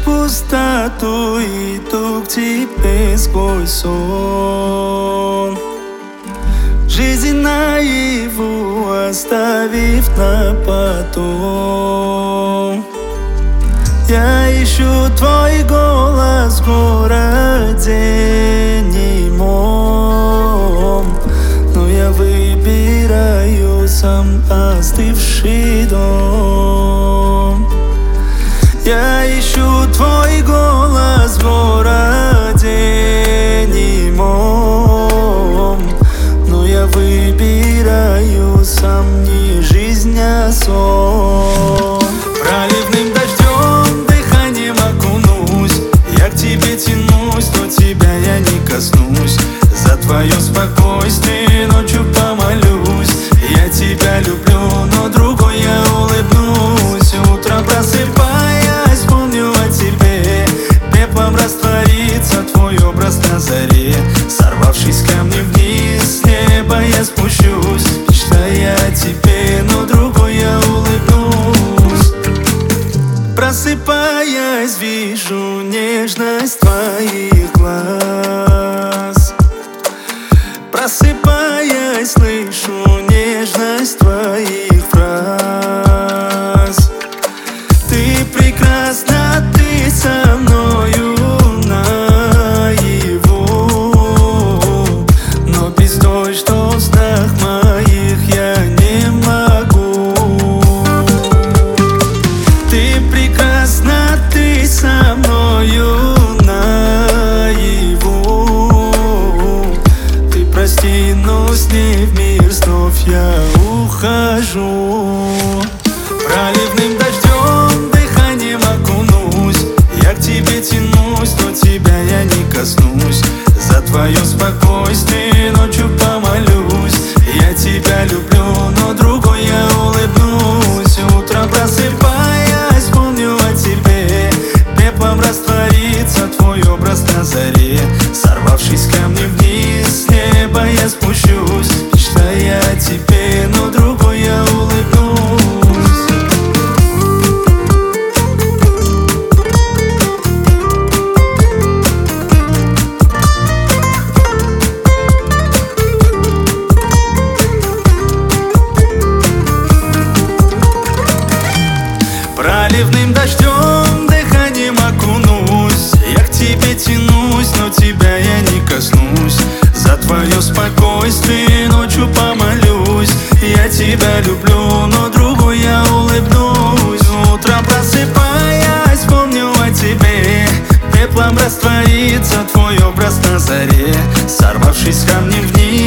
пустоту, иду к тебе сквозь сон. Жизнь наяву оставив на потом. Я ищу твой голос в городе немом, но я выбираю сам остывший дом. Я ищу твой голос в городе немом, но я выбираю сам не жизнь, а сон. Проливным дождем дыханием окунусь, я к тебе тянусь, но тебя я не коснусь. За твое спокойствие ночью помолюсь. Я тебя люблю, но другой я улыбнусь. Утром просыпаясь, помню о тебе. Пеплом растворится твой образ на заре. Сорвавшись с камня вниз, с неба я спущусь, мечтая о тебе, но другой я улыбнусь. Просыпаясь, вижу нежность твоих глаз. Просыпаясь, слышу нежность твоих фраз. Ты прекрасна, ты со мною наяву, но без той, что в снах моих, я не могу. Ты прекрасна, ты со мною наяву. Ты прости, но с ней в мир снов я ухожу. Проливным дождем дыханием окунусь, я к тебе тянусь, но тебя я не коснусь. За твое спокойствие ночью помолюсь. Я тебя люблю, но другой я улыбнусь. Утром просыпаясь, помню о тебе. Пеплом растворится твой образ на заре. Сорвавшись с камня вниз, с неба я спущусь, мечтая о тебе, но другой я улыбнусь. Проливным дождем дыханием окунусь, я к тебе тянусь, но тебя я не коснусь. За твое спокойствие ночью помолюсь. Я тебя люблю, но другой я улыбнусь. Утром просыпаясь, помню о тебе. Пеплом растворится твой образ на заре. Сорвавшись с камня вниз,